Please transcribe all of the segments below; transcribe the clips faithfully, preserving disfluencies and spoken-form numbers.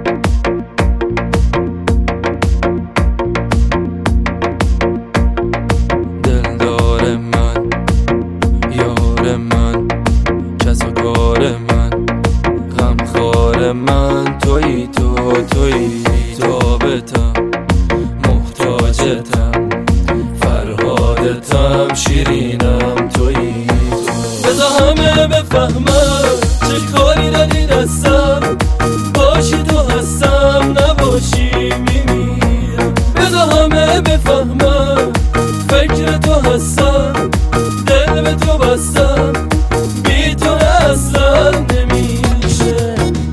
دلدار من، یار من، کس و کار من، غمخوار من، تویی تو، تویی تابتم، محتاجتم، فرهادتم، شیرینم، تویی تو. بذار همه بفهمم چه کاری داری دستم، باشی تو هستم، نباشی میمیرم. بذار همه بفهمم فکر تو هستم، دل به تو بستم، بی تو اصلا نمیشه.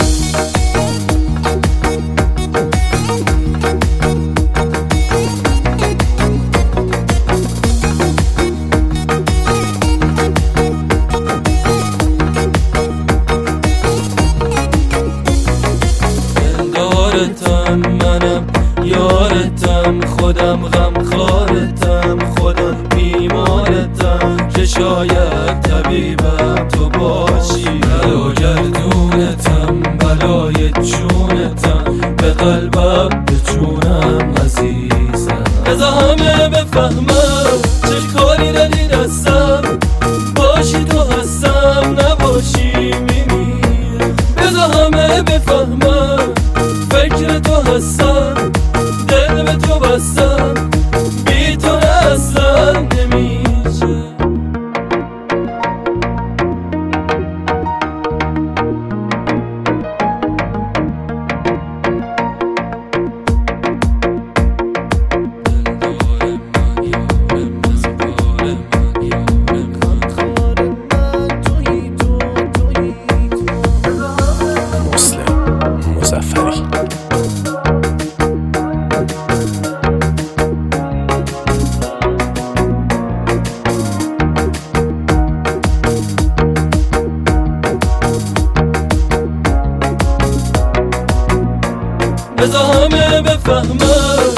دلدارتم منم، یارتم خودم، غمخوارتم خودم، بیمارتم که شاید طبیبم تو باشی. بلاگردونتم، بلای جونتم، به قلبم به جونم عزیزم. بذار همه بفهمم چه کاری داری دستم، باشی تو هستم، نباشی میمیرم. بذار همه بفهمم فکر تو هستم، دل به تو بستم، بی تو اصلا نمیشه. بذار همه بفهمم